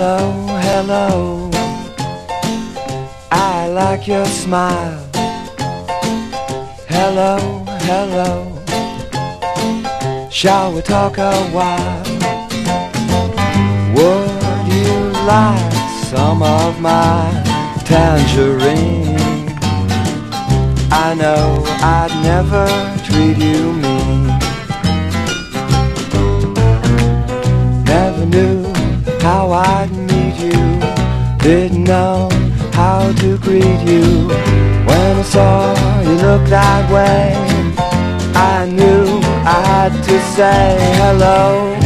Hello, hello, I like your smile. Hello, hello, shall we talk a while? Would you like some of my tangerine? I know I'd never treat you mean. Never knew how I'd meet you, didn't know how to greet you. When I saw you look that way, I knew I had to say hello.